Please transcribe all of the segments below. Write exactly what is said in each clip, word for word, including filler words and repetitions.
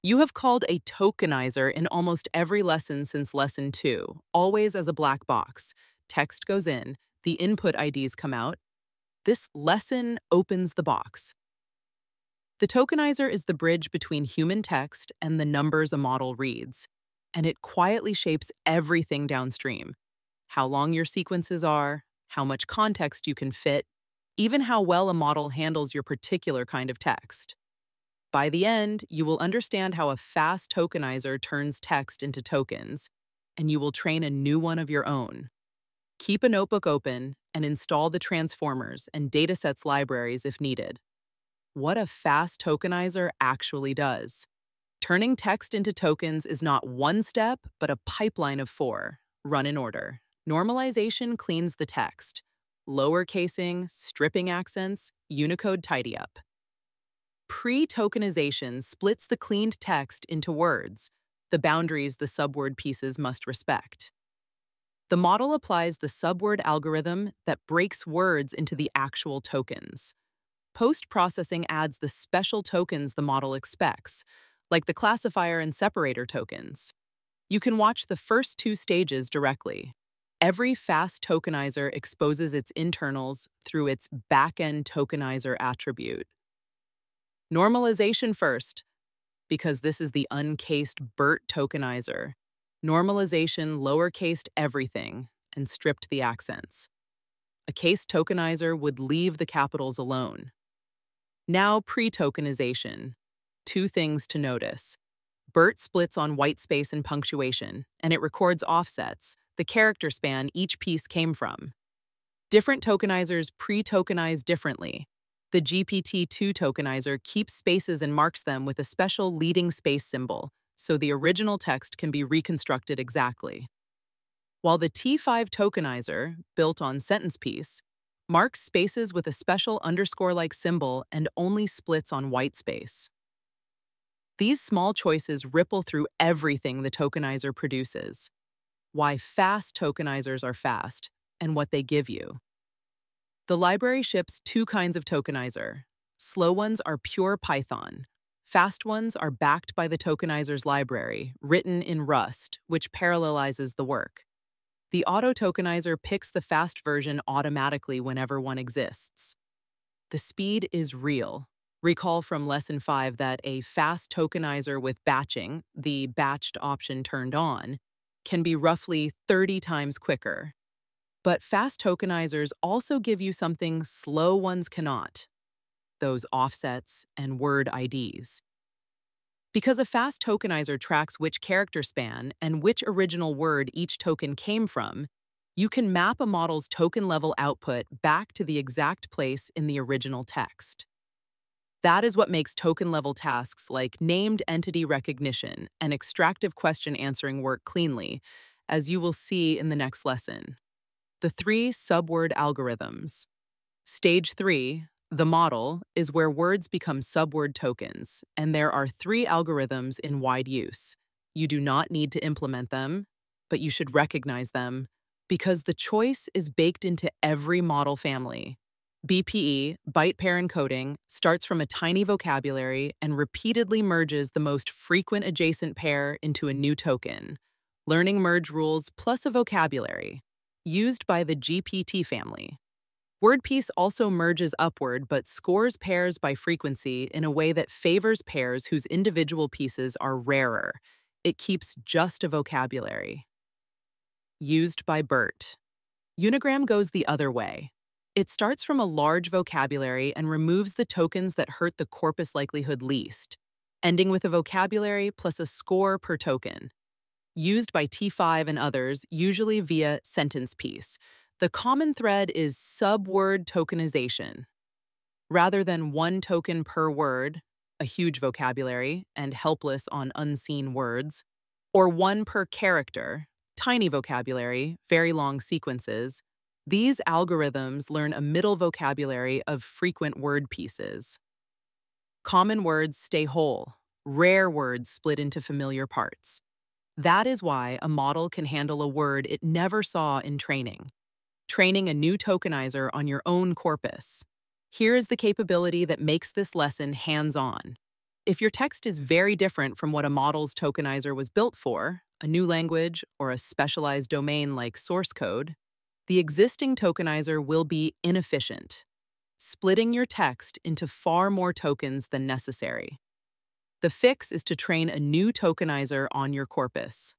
You have called a tokenizer in almost every lesson since lesson two, always as a black box. Text goes in, the input I Ds come out. This lesson opens the box. The tokenizer is the bridge between human text and the numbers a model reads, and it quietly shapes everything downstream. How long your sequences are, how much context you can fit, even how well a model handles your particular kind of text. By the end, you will understand how a fast tokenizer turns text into tokens, and you will train a new one of your own. Keep a notebook open and install the transformers and datasets libraries if needed. What a fast tokenizer actually does. Turning text into tokens is not one step, but a pipeline of four. Run in order. Normalization cleans the text. Lowercasing, stripping accents, Unicode tidy up. Pre-tokenization splits the cleaned text into words, the boundaries the subword pieces must respect. The model applies the subword algorithm that breaks words into the actual tokens. Post-processing adds the special tokens the model expects, like the classifier and separator tokens. You can watch the first two stages directly. Every fast tokenizer exposes its internals through its backend tokenizer attribute. Normalization first, because this is the uncased BERT tokenizer. Normalization lowercased everything and stripped the accents. A cased tokenizer would leave the capitals alone. Now pre-tokenization. Two things to notice. BERT splits on whitespace and punctuation, and it records offsets, the character span each piece came from. Different tokenizers pre-tokenize differently. The G P T two tokenizer keeps spaces and marks them with a special leading space symbol, so the original text can be reconstructed exactly. While the T five tokenizer, built on SentencePiece, marks spaces with a special underscore-like symbol and only splits on whitespace. These small choices ripple through everything the tokenizer produces. Why fast tokenizers are fast, and what they give you. The library ships two kinds of tokenizer. Slow ones are pure Python. Fast ones are backed by the tokenizer's library, written in Rust, which parallelizes the work. The auto tokenizer picks the fast version automatically whenever one exists. The speed is real. Recall from lesson five that a fast tokenizer with batching, the batched option turned on, can be roughly thirty times quicker. But fast tokenizers also give you something slow ones cannot, those offsets and word I Ds. Because a fast tokenizer tracks which character span and which original word each token came from, you can map a model's token-level output back to the exact place in the original text. That is what makes token-level tasks like named entity recognition and extractive question answering work cleanly, as you will see in the next lesson. The three subword algorithms. Stage three, the model, is where words become subword tokens, and there are three algorithms in wide use. You do not need to implement them, but you should recognize them, because the choice is baked into every model family. B P E, byte pair encoding, starts from a tiny vocabulary and repeatedly merges the most frequent adjacent pair into a new token. Learning merge rules plus a vocabulary. Used by the G P T family. WordPiece also merges upward but scores pairs by frequency in a way that favors pairs whose individual pieces are rarer. It keeps just a vocabulary. Used by BERT. Unigram goes the other way. It starts from a large vocabulary and removes the tokens that hurt the corpus likelihood least, ending with a vocabulary plus a score per token. Used by T five and others, usually via SentencePiece. The common thread is subword tokenization. Rather than one token per word, a huge vocabulary and helpless on unseen words, or one per character, tiny vocabulary, very long sequences, these algorithms learn a middle vocabulary of frequent word pieces. Common words stay whole, rare words split into familiar parts. That is why a model can handle a word it never saw in training. Training a new tokenizer on your own corpus. Here is the capability that makes this lesson hands-on. If your text is very different from what a model's tokenizer was built for, a new language or a specialized domain like source code, the existing tokenizer will be inefficient, splitting your text into far more tokens than necessary. The fix is to train a new tokenizer on your corpus.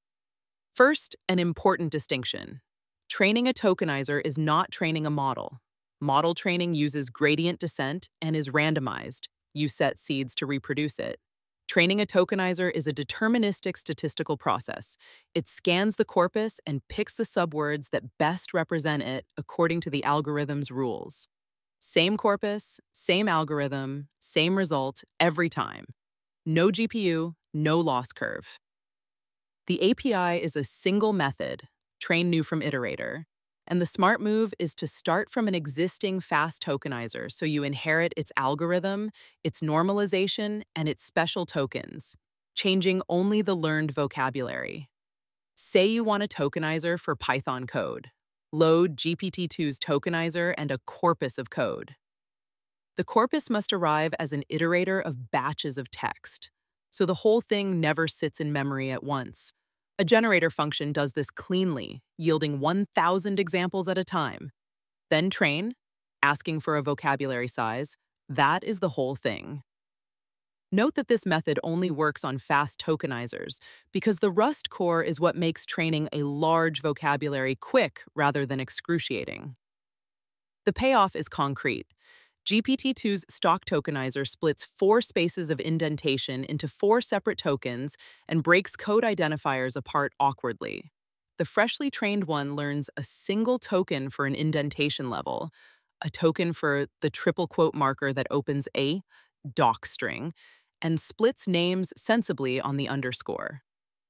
First, an important distinction. Training a tokenizer is not training a model. Model training uses gradient descent and is randomized. You set seeds to reproduce it. Training a tokenizer is a deterministic statistical process. It scans the corpus and picks the subwords that best represent it according to the algorithm's rules. Same corpus, same algorithm, same result every time. No G P U, no loss curve. The A P I is a single method, train new from iterator, and the smart move is to start from an existing fast tokenizer so you inherit its algorithm, its normalization, and its special tokens, changing only the learned vocabulary. Say you want a tokenizer for Python code. Load G P T two's tokenizer and a corpus of code. The corpus must arrive as an iterator of batches of text, so the whole thing never sits in memory at once. A generator function does this cleanly, yielding one thousand examples at a time. Then train, asking for a vocabulary size. That is the whole thing. Note that this method only works on fast tokenizers because the Rust core is what makes training a large vocabulary quick rather than excruciating. The payoff is concrete. G P T two's stock tokenizer splits four spaces of indentation into four separate tokens and breaks code identifiers apart awkwardly. The freshly trained one learns a single token for an indentation level, a token for the triple quote marker that opens a doc string, and splits names sensibly on the underscore.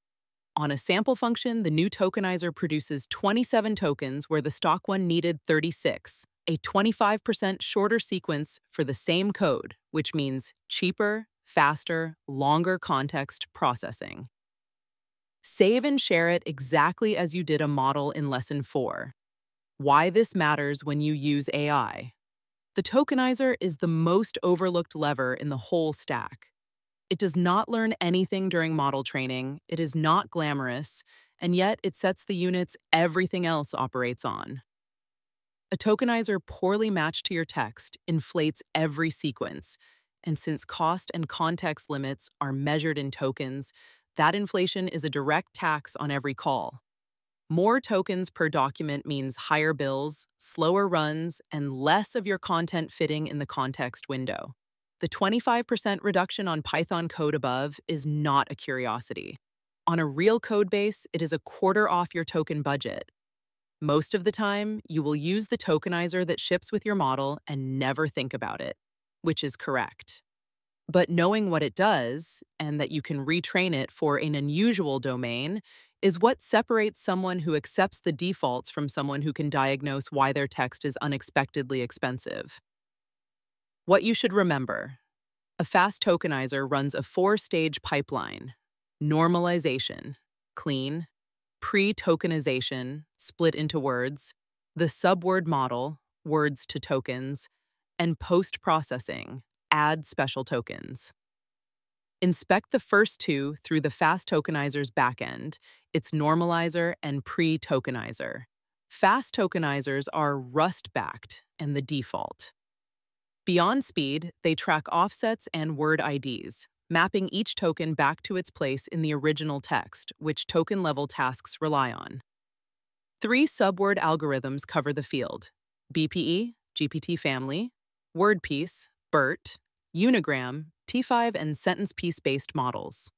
On a sample function, the new tokenizer produces twenty-seven tokens where the stock one needed thirty-six, a twenty-five percent shorter sequence for the same code, which means cheaper, faster, longer context processing. Save and share it exactly as you did a model in Lesson four. Why this matters when you use A I. The tokenizer is the most overlooked lever in the whole stack. It does not learn anything during model training, it is not glamorous, and yet it sets the units everything else operates on. A tokenizer poorly matched to your text inflates every sequence, and since cost and context limits are measured in tokens, that inflation is a direct tax on every call. More tokens per document means higher bills, slower runs, and less of your content fitting in the context window. The twenty-five percent reduction on Python code above is not a curiosity. On a real code base, it is a quarter off your token budget. Most of the time, you will use the tokenizer that ships with your model and never think about it, which is correct. But knowing what it does, and that you can retrain it for an unusual domain, is what separates someone who accepts the defaults from someone who can diagnose why their text is unexpectedly expensive. What you should remember. A fast tokenizer runs a four-stage pipeline. Normalization, clean, pre-tokenization, split into words, the subword model, words to tokens, and post-processing, add special tokens. Inspect the first two through the fast tokenizer's backend, its normalizer and pre-tokenizer. Fast tokenizers are Rust-backed and the default. Beyond speed, they track offsets and word I Ds, mapping each token back to its place in the original text, which token-level tasks rely on. Three subword algorithms cover the field: B P E, G P T family, WordPiece, BERT, Unigram, T five, and sentence piece-based models.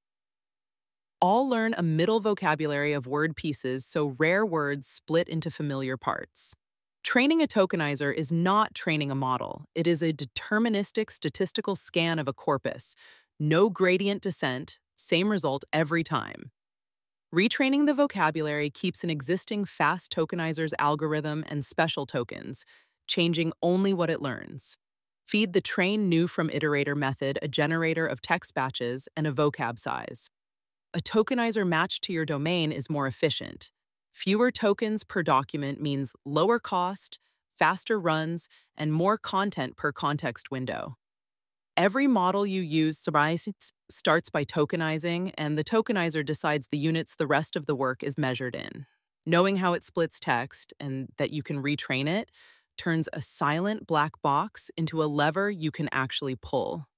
All learn a middle vocabulary of word pieces so rare words split into familiar parts. Training a tokenizer is not training a model. It is a deterministic statistical scan of a corpus. No gradient descent, same result every time. Retraining the vocabulary keeps an existing fast tokenizer's algorithm and special tokens, changing only what it learns. Feed the train new from iterator method a generator of text batches and a vocab size. A tokenizer matched to your domain is more efficient. Fewer tokens per document means lower cost, faster runs, and more content per context window. Every model you use Sorbis starts by tokenizing, and the tokenizer decides the units the rest of the work is measured in. Knowing how it splits text and that you can retrain it turns a silent black box into a lever you can actually pull.